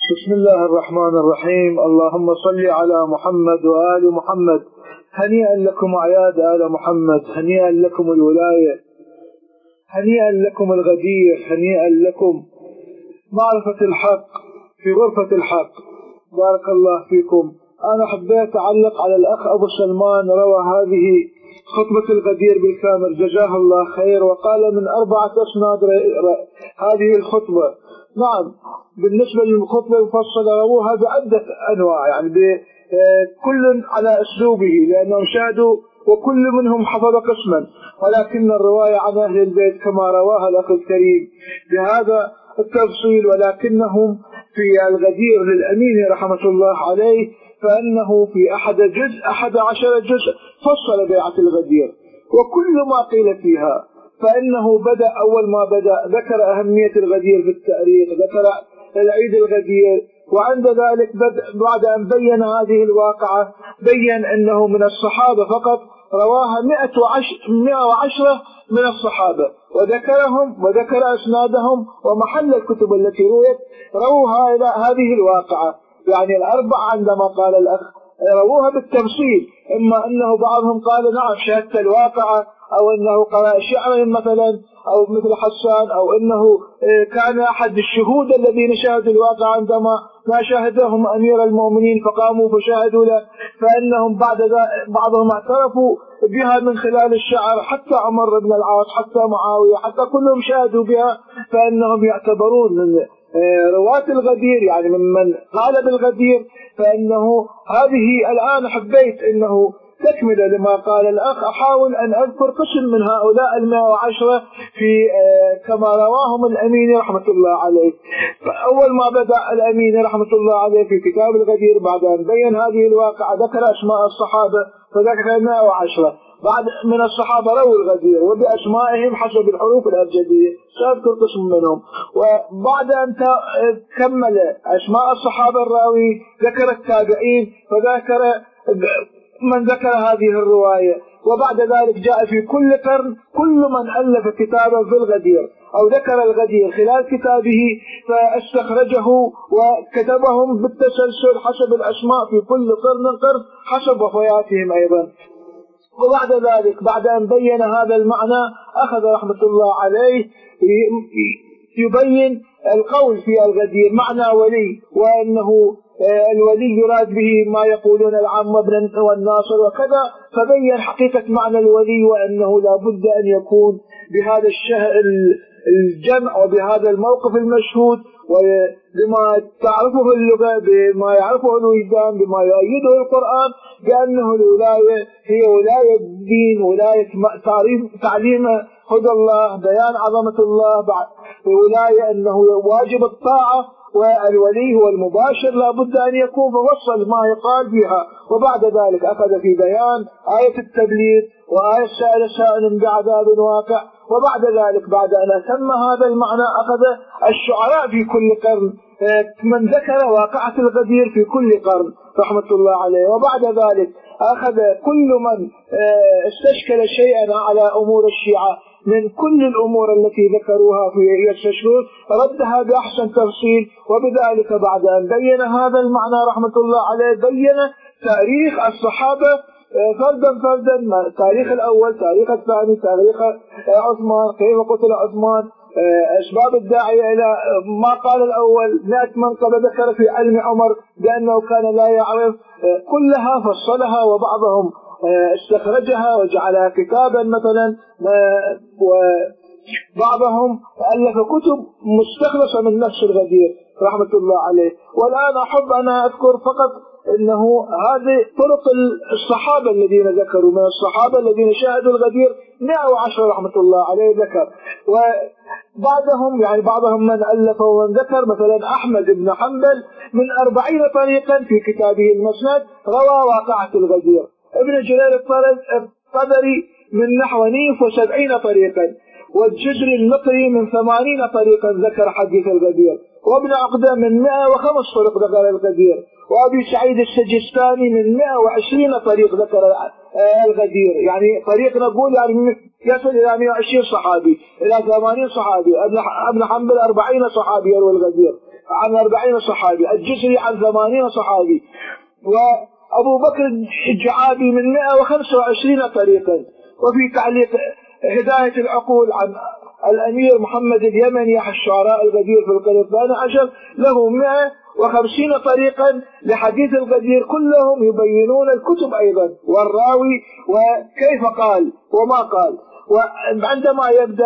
بسم الله الرحمن الرحيم. اللهم صل على محمد وآل محمد. هنيئا لكم أعياد آل محمد، هنيئا لكم الولاية، هنيئا لكم الغدير، هنيئا لكم معرفة الحق في غرفة الحق. بارك الله فيكم. أنا حبيت أعلق على الأخ أبو سلمان، روى هذه خطبة الغدير بالكامل جزاه الله خير، وقال من 4 أسناد هذه الخطبة. نعم، بالنسبة للخطبة المفصلة رووها بعدة أنواع، يعني كل على أسلوبه، لأنهم شاهدوا وكل منهم حفظ قسما، ولكن الرواية عن أهل البيت كما رواها الأخ الكريم بهذا التفصيل. ولكنهم في الغدير للأمين رحمة الله عليه، فأنه في 11 جزء فصل بيعة الغدير وكل ما قيل فيها. فإنه بدأ أول ما بدأ ذكر أهمية الغدير في التاريخ، ذكر العيد الغدير، وعند ذلك بعد أن بين هذه الواقعة بين أنه من الصحابة فقط، رواها 110 من الصحابة، وذكرهم وذكر أسنادهم ومحل الكتب التي روها إلى هذه الواقعة. يعني 4 عندما قال الأخ رووها بالتفصيل، إما أنه بعضهم قال نعم شهدت الواقعة، أو أنه قرأ شعرا مثلا، أو مثل حسان، أو أنه كان أحد الشهود الذين شاهدوا الواقع عندما ما شاهدهم أمير المؤمنين فقاموا فشاهدوا له، فإنهم بعد بعضهم اعترفوا بها من خلال الشعر، حتى عمر بن العاص، حتى معاوية، حتى كلهم شاهدوا بها، فإنهم يعتبرون من رواة الغدير، يعني ممن قال بالغدير. فإنه هذه الآن حبيت أنه تكملة لما قال الأخ، أحاول أن أذكر قسم من هؤلاء 110 في كما رواهم الأمين رحمة الله عليه. فأول ما بدأ الأمين رحمة الله عليه في كتاب الغدير بعد أن بين هذه الواقعة ذكر أسماء الصحابة، فذكر 110 بعد من الصحابة رووا الغدير وبأسمائهم حسب الحروف الأبجدية، سأذكر قسم منهم. وبعد أن كمل أسماء الصحابة الراوي ذكر التابعين، فذكر من ذكر هذه الرواية. وبعد ذلك جاء في كل قرن كل من ألف كتابا في الغدير أو ذكر الغدير خلال كتابه فاستخرجه وكتبهم بالتسلسل حسب الأسماء في كل قرن حسب وفياتهم أيضا. وبعد ذلك بعد أن بين هذا المعنى أخذ رحمة الله عليه يبين القول في الغدير معنى ولي، وأنه الولي يراد به ما يقولون العم والناصر وكذا، فبين حقيقة معنى الولي، وأنه لا بد أن يكون بهذا الجمع وبهذا الموقف المشهود، وبما تعرفه اللغة، بما يعرفه الوجدان، بما يؤيده القرآن، بأنه الولاية هي ولاية الدين، ولاية تعليم هدى الله، بيان عظمة الله، ولاية أنه واجب الطاعة، والولي هو المباشر لا بد أن يكون، فوصل ما يقال بها. وبعد ذلك أخذ في بيان آية التبليغ وآية سائل بعذاب واقع. وبعد ذلك بعد أن أتم هذا المعنى أخذ الشعراء في كل قرن، من ذكر واقعة الغدير في كل قرن رحمة الله عليه. وبعد ذلك أخذ كل من استشكل شيئا على أمور الشيعة من كل الأمور التي ذكروها في يستشكلون ردها بأحسن تفصيل. وبذلك بعد أن بين هذا المعنى رحمة الله عليه بين تاريخ الصحابة فردا فردا، تاريخ الأول، تاريخ الثاني، تاريخ عثمان، كيف قتل عثمان، أسباب الداعية إلى ما قال الأول، 100 منقبة ذكر في علم عمر بأنه كان لا يعرف، كلها فصلها، وبعضهم استخرجها وجعلها كتابا مثلا، وبعضهم ألف كتب مستخلصة من نفس الغدير رحمة الله عليه. والآن أحب أنا أذكر فقط إنه هذه طرق الصحابة الذين ذكروا، من الصحابة الذين شاهدوا الغدير 110 رحمة الله عليه ذكر. وبعدهم يعني بعضهم من ألف ومن ذكر، مثلا أحمد بن حنبل من 40 طريقا في كتابه المسند روى واقعة الغدير، ابن جرير الطبري من نحو 70 طريقا، والجزري المقري من 80 طريقا ذكر حديث الغدير، وابن عقدة من 105 طريق ذكر الغدير، وأبي سعيد السجستاني من 120 طريق ذكر الغدير. يعني طريق نقول يعني يصل إلى 120 صحابي إلى 80 صحابي. ابن حنبل 40 صحابي يروي الغدير، عن 40 صحابي، الجزري عن 80 صحابي، وأبو بكر الجعابي من 125 طريقا. وفي تعليق هداية العقول عن الأمير محمد اليمني أحد الشعراء الغدير في القرن 12 له 150 طريقا لحديث الغدير، كلهم يبينون الكتب أيضا والراوي وكيف قال وما قال. وعندما يبدأ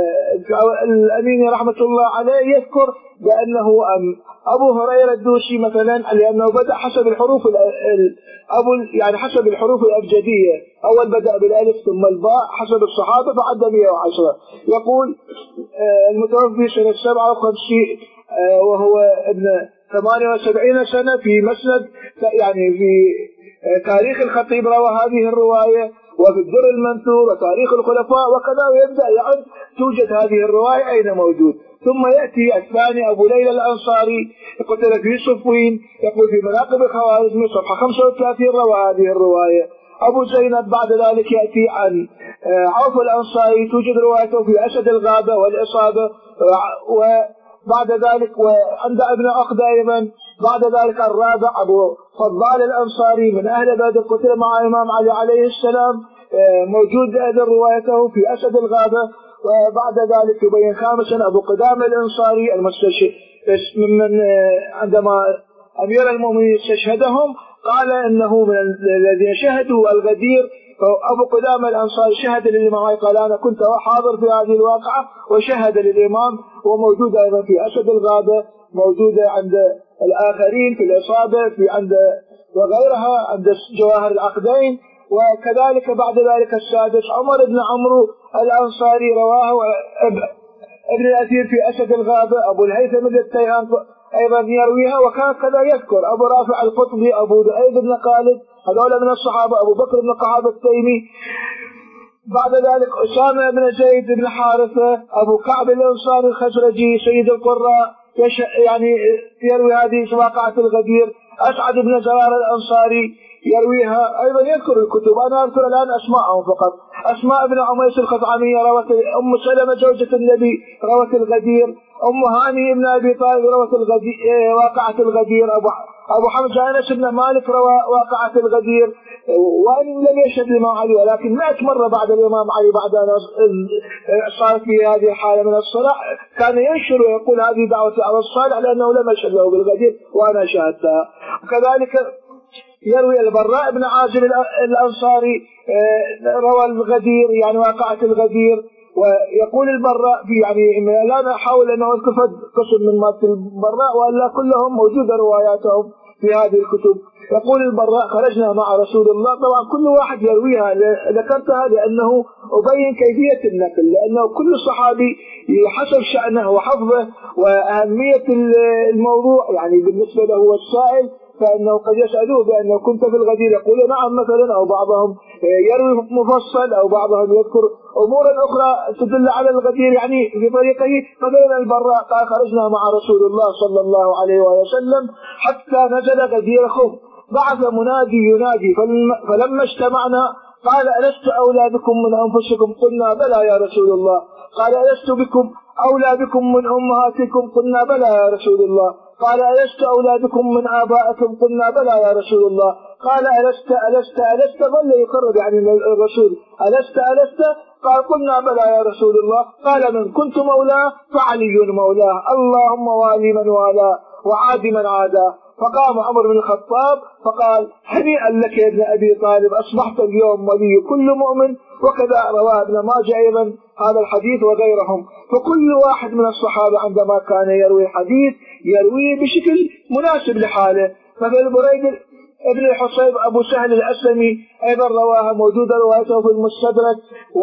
الأمين رحمة الله عليه يذكر بأنه أبو هريرة الدوسي مثلا، لأنه بدأ حسب الحروف يعني حسب الحروف الأبجدية، أول بدأ بالألف ثم الباء حسب الصحابة فعد 110. يقول المتوفي سنة 57 وهو ابن 78 سنة في مسند، يعني في تاريخ الخطيب روى هذه الرواية، وفي الدر المنثور وتاريخ الخلفاء وكذا، ويبدأ يعد توجد هذه الرواية أين موجود. ثم يأتي الثاني أبو ليلى الأنصاري قتل في صفوين، يقول في مناقب الخوارزمي صفحة 35 روى هذه الرواية. أبو زينب بعد ذلك يأتي عن عوف الأنصاري، توجد روايته في أسد الغابة والإصابة، وبعد ذلك وعند ابن عقدة أيضا. بعد ذلك الرابع أبو فضال الأنصاري من أهل بدر قتل مع إمام علي عليه السلام، موجود أيضا روايته في أسد الغابة. وبعد ذلك يبين خامسا أبو قدامة الأنصاري المستشهد ممن عندما أمير المؤمنين استشهدهم قال إنه من الذين شهدوا الغدير. أبو قدامة الأنصاري شهد للإمام علي، قال أنا كنت حاضر في هذه الواقعة وشهد للإمام، وموجودة أيضا في أسد الغابة، موجودة عند الآخرين في الإصابة في عند وغيرها عند جواهر العقدين. وكذلك بعد ذلك السادس عمر بن عمرو الأنصاري رواه ابن الأثير في أسد الغابة. أبو الهيثم التيهان أيضا يرويها، وكذا يذكر أبو رافع القطبي، أبو دؤيب بن خالد، هذول من الصحابة، أبو بكر بن قحافة التيمي. بعد ذلك أسامة بن زيد بن حارثة، أبو كعب الأنصاري الخزرجي سيد القراء يعني يروي هذه واقعة الغدير. أسعد بن زرار الأنصاري يرويها أيضا، يذكر الكتب. أنا أذكر الآن أسماءهم فقط. أسماء بن عميس الخزعمية روت، أم سلمة زوجة النبي روت الغدير، أم هاني بن أبي طالب روت واقعة الغدير، أبو حمزة أنس بن مالك روى واقعة الغدير، وأن لم يشهد الإمام علي، ولكن 100 مرة بعد الإمام علي بعد أن صارت في هذه الحالة من الصلاح كان ينشر ويقول هذه دعوة على الصالح لأنه لم يشهد له بالغدير وأنا شاهدتها. وكذلك يروي البراء بن عازب الأنصاري روى الغدير، يعني واقعة الغدير. ويقول البراء في يعني لا نحاول أن أذكر قسم من مات البراء وألا كلهم موجودة رواياتهم في هذه الكتب. يقول البراء خرجنا مع رسول الله، طبعا كل واحد يرويها ذكرتها لأنه أبين كيفية النقل، لأنه كل صحابي حسب شأنه وحفظه وأهمية الموضوع، يعني بالنسبة له السائل فإنه قد يسألوه بأنه كنت في الغدير يقول نعم مثلا، أو بعضهم يروي مفصل، أو بعضهم يذكر أمورا أخرى تدل على الغدير يعني في طريقه. مثلا البراء قال خرجنا مع رسول الله صلى الله عليه وسلم حتى نزل غدير خم، بعث منادي ينادي فلما اجتمعنا قال ألست أولى بكم من أنفسكم؟ قلنا بلى يا رسول الله. قال ألست بكم أولى بكم من أمهاتكم؟ قلنا بلى يا رسول الله. قال ألست أولى بكم من آبائكم؟ قلنا بلى يا رسول الله. قال ألست ظل يقرب يعني الرسول ألست قال قلنا بلى يا رسول الله. قال من كنت مولاه فعلي مولاه، اللهم والي من والاه وعاد من عاداه. فقام عمر بن الخطاب فقال هنيئا لك يا ابن أبي طالب، أصبحت اليوم ولي كل مؤمن. وكذا رواه ابن ماجه أيضا هذا الحديث وغيرهم. فكل واحد من الصحابة عندما كان يروي حديث يرويه بشكل مناسب لحاله. مثل بريد ابن الحصيب أبو سهل الأسلمي أيضا رواها، موجودة روايته في المستدرك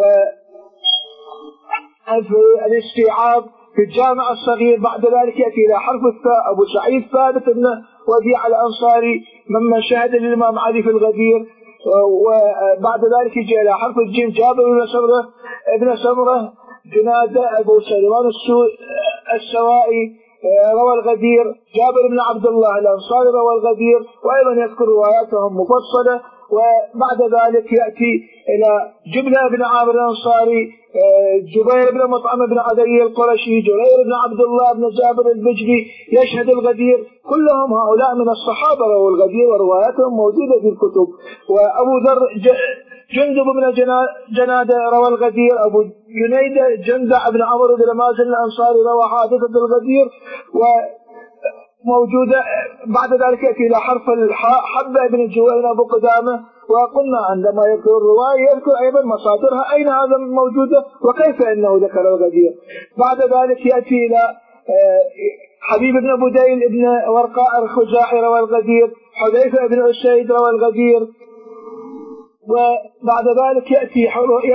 وفي الاستيعاب في الجامع الصغير. بعد ذلك يأتي إلى حرف الثاء أبو سعيد ثابت بن وديع الأنصاري ممن شهد الإمام علي في الغدير. وبعد ذلك يجي إلى حرف الجيم جابر ابن سمرة جنادة أبو سليمان السوائي روى الغدير. جابر بن عبد الله الأنصاري روى الغدير، وأيضا يذكر رواياتهم مفصلة. وبعد ذلك يأتي إلى جبلة بن عامر الأنصاري جبير بن مطعم بن عدي القرشي، جرير بن عبد الله بن جابر البجلي يشهد الغدير. كلهم هؤلاء من الصحابة رووا الغدير ورواياتهم موجودة في الكتب. وأبو ذر جندب بن جنادة روى الغدير. أبو جنيدة جندع بن عمرو بن مازن الأنصاري روى حادثة الغدير وموجودة. بعد ذلك يأتي إلى حرف الحاء حبة بن جوينة أبو قدامة. وقلنا عندما يذكر الرواية يذكر أيضا مصادرها أين هذا موجودة وكيف أنه ذكر الغدير. بعد ذلك يأتي إلى حبيب بن بديل بن ورقاء الخزاعي روى الغدير. حذيفة بن أسيد روى الغدير. وبعد ذلك يأتي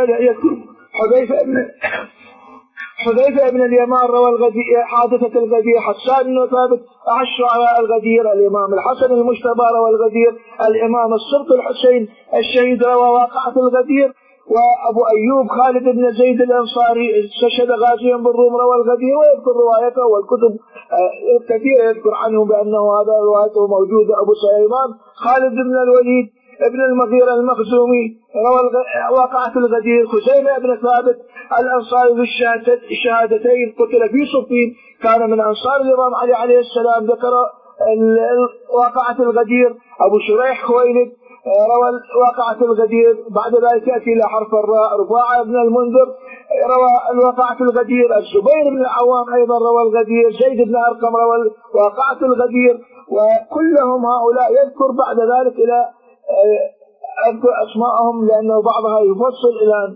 حذيفة بن اليمان روى الغدير حادثة الغدير. حسان بن ثابت أحد شعراء الغدير. الإمام الحسن المجتبى روى الغدير. الإمام السبط الحسين الشهيد روى واقعة الغدير. وأبو أيوب خالد بن زيد الأنصاري استشهد غازيا بالروم روى الغدير. ويذكر روايته والكتب الكثيرة يذكر عنه بأنه هذا روايته موجودة. أبو سليمان خالد بن الوليد ابن المغيرة المخزومي روى واقعة الغدير. خزيمة بن ثابت الأنصاري ذو الشهادتين قتل في صفين، كان من أنصار الإمام علي عليه السلام، ذكر واقعة الغدير. أبو شريح خويلد روى واقعة الغدير. بعد ذلك يأتي إلى حرف الراء رفاعة بن المنذر روى واقعة الغدير. الزبير بن العوام أيضا روى الغدير. زيد بن أرقم روى واقعة الغدير. وكلهم هؤلاء يذكر بعد ذلك إلى أذكر أسماءهم لأنه بعضها يفصل إلى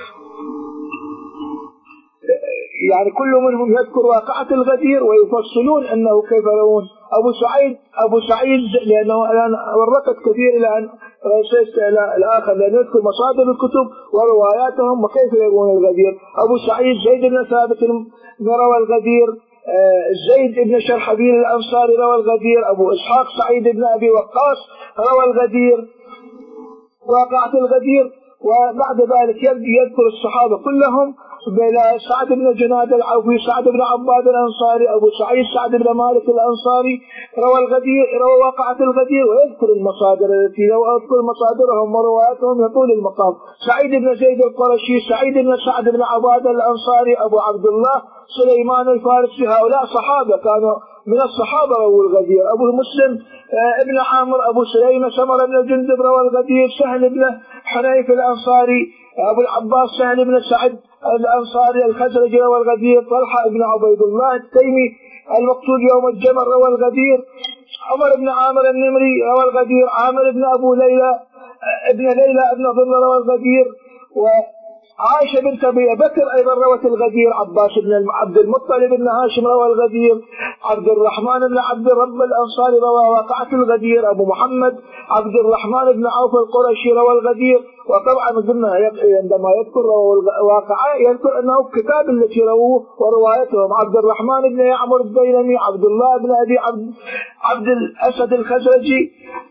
يعني كل منهم يذكر واقعة الغدير ويفصلون أنه كيف يرون. أبو سعيد لأنه الآن ورقت كثير إلى أن رأسست إلى الآخر لأن يذكر مصادر الكتب ورواياتهم وكيف يرون الغدير. أبو سعيد زيد بن ثابت روى الغدير. زيد بن شرحبيل الأنصاري روى الغدير. أبو إسحاق سعيد بن أبي وقاص روى الغدير واقعة الغدير. وبعد ذلك يذكر الصحابة كلهم بلا سعد بن جناد العوفي، سعد بن عباد الأنصاري، أبو سعيد سعد بن مالك الأنصاري روى الغدير روى واقعة الغدير. ويذكر المصادر التي لو أذكر مصادرهم ورواياتهم يطول المقام. سعيد بن زيد القرشي، سعيد بن سعد بن عباد الأنصاري، أبو عبد الله سليمان الفارسي، هؤلاء صحابة كانوا من الصحابة رووا الغدير. أبو مسلم ابن عامر، أبو سليمة سمر بن جندب روى الغدير. سهل بن حنيف الأنصاري، أبو العباس سهل بن سعد الأنصاري الخزرجي روى الغدير. طلحة بن عبيد الله التيمي المقتول يوم الجمل روى الغدير. عمر بن عامر النمري روى الغدير. عامر بن أبو ليلى ابن ظل روى الغدير. وعائشة بنت أبي بكر أيضا روت الغدير. عباس بن عبد المطلب بن هاشم روى الغدير. عبد الرحمن بن عبد رب الأنصاري روى واقعة الغدير. أبو محمد عبد الرحمن بن عوف القرشي روى الغدير. وطبعا قلنا عندما يذكر واقعة يذكر أنه كتاب التي رووه وروايتهم. عبد الرحمن بن يعمر الديلمي، عبد الله بن أبي عبد الأسد الخزرجي،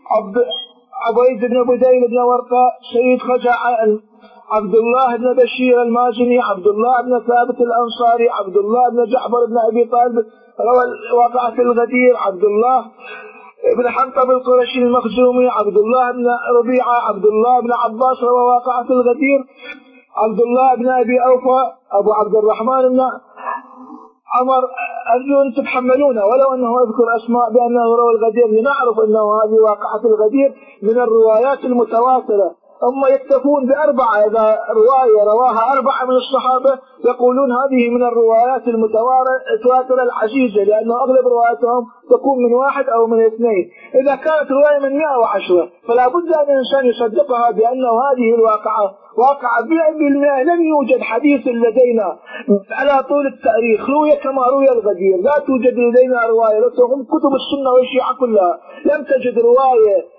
عبيد بن بديل بن ورقاء سيد خزاعة، عبد الله بن بشير المازني، عبد الله بن ثابت الأنصاري، عبد الله بن جعفر بن أبي طالب روى واقعة الغدير. عبد الله ابن حنطب القرشي المخزومي، عبد الله بن ربيعة، عبد الله بن عباس روى واقعة الغدير. عبد الله بن أبي أوفى، أبو عبد الرحمن بن عمر. أرجو أن تتحملون ولو أنه أذكر أسماء بأنه روى الغدير لنعرف أنه هذه واقعة الغدير من الروايات المتواترة. هم يكتفون بأربعة، إذا رواية رواها أربعة من الصحابة يقولون هذه من الروايات المتواترة العزيزة، لأنه أغلب رواياتهم تكون من واحد أو من اثنين. إذا كانت رواية من 110 فلا بد أن الإنسان يصدقها بأنه هذه الواقعة واقعة 100%. لم يوجد حديث لدينا على طول التاريخ روي كما روي الغدير. لا توجد لدينا رواية، لو كتب السنة والشيعة كلها لم تجد رواية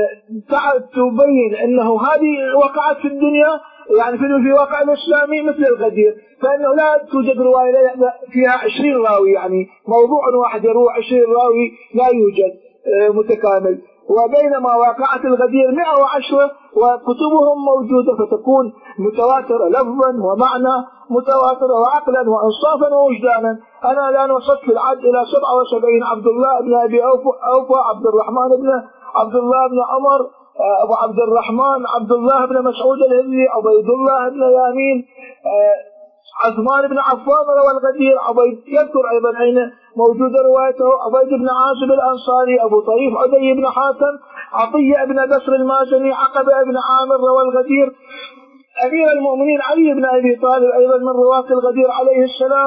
تبين أنه هذه وقعت في الدنيا يعني في واقع الإسلامي مثل الغدير. فإنه لا توجد رواية فيها 20 راوي، يعني موضوع واحد يروي 20 راوي لا يوجد متكامل. وبينما واقعة الغدير 110 وكتبهم موجودة، فتكون متواترة لفظا ومعنى، متواترة وعقلا وانصافا ووجدانا. أنا الآن وصلت في العد إلى 77. عبد الله بن أبي أوفى، عبد الرحمن بن عبد الله بن عمر، أبو عبد الرحمن عبد الله بن مسعود الهذلي، عبيد الله بن يامين، عثمان بن عفان روى الغدير. يذكر أيضا أين موجودة روايته: عبيد بن عازب الأنصاري، أبو طريف عدي بن حاتم، عطية بن بسر المازني، عقبة بن عامر روى الغدير. أمير المؤمنين علي بن أبي طالب أيضا من رواة الغدير عليه السلام.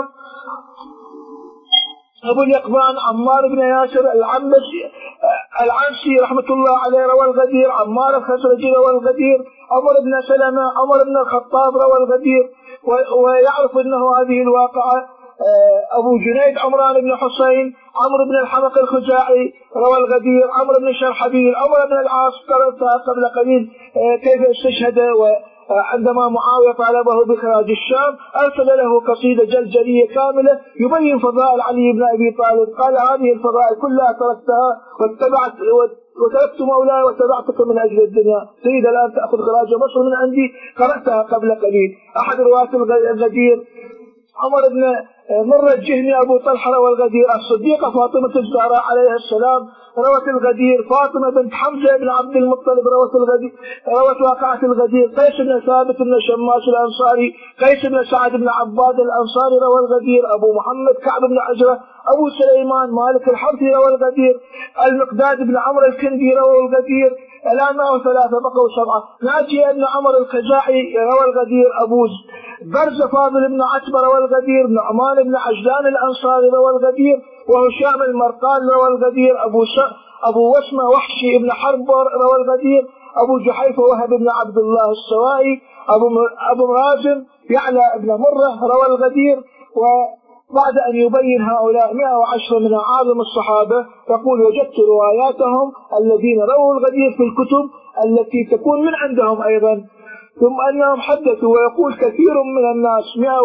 أبو اليقظان عمار بن ياسر العنسي رحمة الله عليه روى الغدير. عمار الخزرجي روى الغدير. عمر بن سلمة، عمر بن الخطاب روى الغدير. ويعرف أنه هذه الواقعة أبو جنيد عمران بن حسين، عمرو بن الحمق الخزاعي روى الغدير. عمرو بن شرحبيل، عمر بن العاص قبل قليل كيف استشهد عندما معاوية طالبه بخراج الشام، أرسل له قصيدة جلجلية كاملة يبين فضائل علي بن أبي طالب. قال: هذه الفضائل كلها تركتها وتركت مولاي واتبعتك من أجل الدنيا، تريد الآن تأخذ خراج مصر من عندي، قرأتها قبل قليل. أحد رواة الغدير عمر بن مر الجهني أبو طلحة روى الغدير. الصديقة فاطمة الزهراء عليها السلام روت الغدير. فاطمة بنت حمزة بن عبد المطلب روت واقعة الغدير. قيس بن ثابت بن شماس الأنصاري، قيس بن سعد بن عباد الأنصاري روى الغدير. أبو محمد كعب بن عجرة، أبو سليمان مالك الحرثي روى الغدير. المقداد بن عمرو الكندي روى الغدير. الآن معه 3 بقوا 7. ناجي بن عمر الخزاعي روى الغدير. أبو برز فاضل بن عتبة روى الغدير. نعمان بن عجلان الأنصاري روى الغدير. وهشام المرقال روى الغدير. أبو وسمة وحشي بن حرب روى الغدير. أبو جحيفة وهب بن عبد الله السوائي. أبو مرازم يعلى بن مرة روى الغدير. وبعد أن يبين هؤلاء 110 من أعظم الصحابة يقول: وجدت رواياتهم الذين رووا الغدير في الكتب التي تكون من عندهم أيضا، ثم أنهم حدثوا. ويقول: كثير من الناس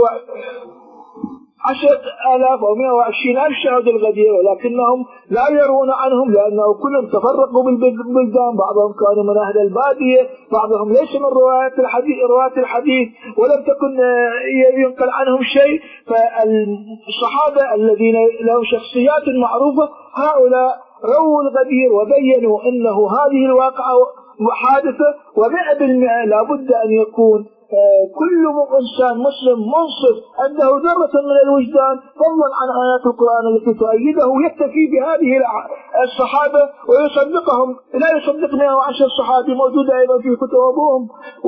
110,000 أو 120,000 شهدوا الغدير، ولكنهم لا يرون عنهم لأنه كلهم تفرقوا بالبلدان. بعضهم كانوا من أهل البادية، بعضهم ليس من رواة الحديث ولم تكن ينقل عنهم شيء. فالصحابة الذين لهم شخصيات معروفة هؤلاء رووا الغدير وبينوا أنه هذه الواقعة حادثة، و100% لا بد أن يكون كل إنسان مسلم منصف عنده ذرة من الوجدان فضلا عن آيات القرآن التي تؤيده، يكتفي بهذه الصحابة ويصدقهم. لا يصدق 110 صحابي موجودة أيضا في كتبهم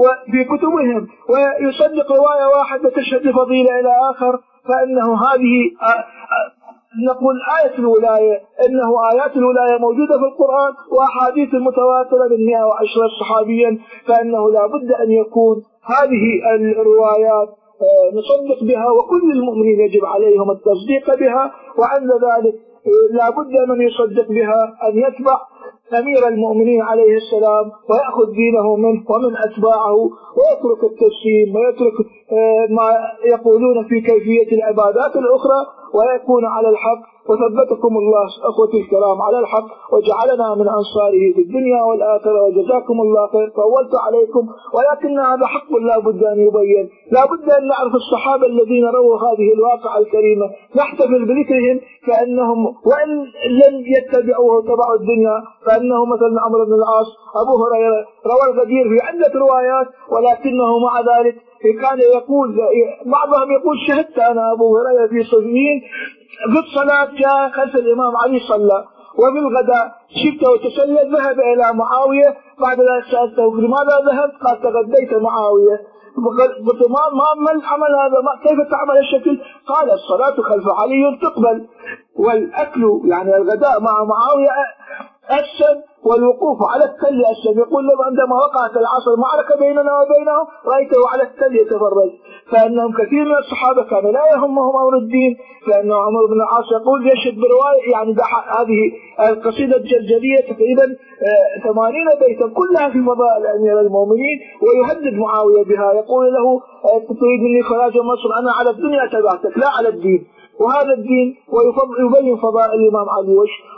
ويصدق رواية واحدة تشهد فضيلة إلى آخر. فإنه هذه نقول آية الولاية، إنه آيات الولاية موجودة في القرآن وأحاديث المتواترة من 110 صحابيا، فإنه لا بد أن يكون هذه الروايات نصدق بها، وكل المؤمنين يجب عليهم التصديق بها. وعند ذلك لا بد من يصدق بها أن يتبع أمير المؤمنين عليه السلام ويأخذ دينه منه ومن أتباعه، ويترك التجسيم ويترك ما يقولون في كيفية العبادات الأخرى، ويكون على الحق. وثبتكم الله أخوتي الكرام على الحق وجعلنا من أنصاره في الدنيا والآخرة، وجزاكم الله خير. طولت عليكم، ولكن هذا حق لا بد أن يبين. لا بد أن نعرف الصحابة الذين رووا هذه الواقعة الكريمة، نحتفل بذكرهم كأنهم وإن لم يتبعوه وتبعوا الدنيا، فأنه مثلا عمرو بن العاص، أبو هريرة روى الغدير في عدة روايات، ولكنه مع ذلك كان يقول، بعضهم يقول: شهدت أنا أبو هريرة في صفين في الصلاة جاء خلف الإمام علي صلى، وفي الغداء شفته وتسلى ذهب إلى معاوية. بعد ذلك سألته: لماذا ذهبت؟ قال: تغديت معاوية. قلت: ما العمل هذا؟ كيف تعمل الشكل؟ قال: الصلاة خلف علي تقبل، والأكل يعني الغداء مع معاوية أسلم، والوقوف على التل أسلم. يقول له: عندما وقعت العصر معركة بيننا وبينهم رأيته على التل يتفرج. فإنهم كثير من الصحابة كانوا لا يهمهم أمر الدين، فإن عمر بن العاص يقول يشهد برواية، يعني هذه القصيدة الجلجلية تقريبا 80 بيتا كلها في فضائل أمير المؤمنين، ويهدد معاوية بها. يقول له: تريد مني خراج مصر؟ أنا على الدنيا تبعتك لا على الدين، وهذا الدين. ويبين فضائل الإمام علي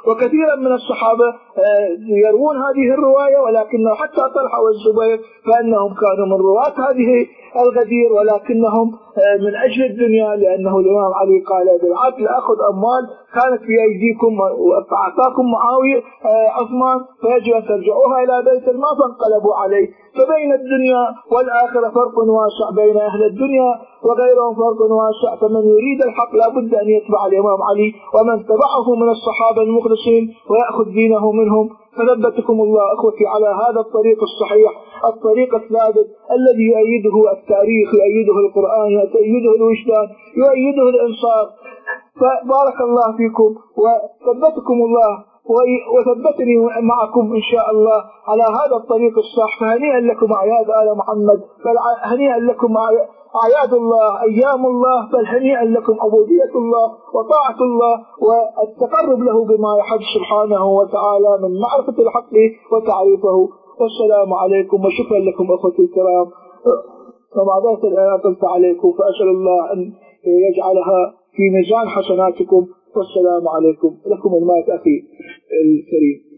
وكثيرا من الصحابة يروون هذه الرواية، ولكنه حتى طلحة والزبير فإنهم كانوا من رواة هذه الغدير، ولكنهم من أجل الدنيا، لأنه الإمام علي قال بالعدل أخذ أموال كانت في أيديكم فأعطاكم معاوية عثمان فيجب أن ترجعوها إلى بيت المال، فانقلبوا عليه. فبين الدنيا والآخرة فرق واسع، بين أهل الدنيا وغيرهم فرق واسع، فمن يريد الحق لا بد أن يتبع الإمام علي ومن تبعه من الصحابة المخلصين ويأخذ دينه منهم. فثبتكم الله أخوتي على هذا الطريق الصحيح، الطريق الثابت الذي يؤيده التاريخ، يؤيده القرآن، يؤيده الوجدان، يؤيده الإنصاف. فبارك الله فيكم وثبتكم الله وثبتني معكم إن شاء الله على هذا الطريق الصح. فهنيئا لكم أعياد آل محمد، بل هنيئا لكم أعياد الله، أيام الله، بل هنيئا لكم عبودية الله وطاعة الله والتقرب له بما يحب سبحانه وتعالى من معرفة الحق وتعريفه. والسلام عليكم وشكرا لكم أخوتي الكرام، ومع ذلك الآن أطلت عليكم، فأسأل الله أن يجعلها في ميزان حسناتكم. والسلام عليكم. لكم الماء أخي الكريم.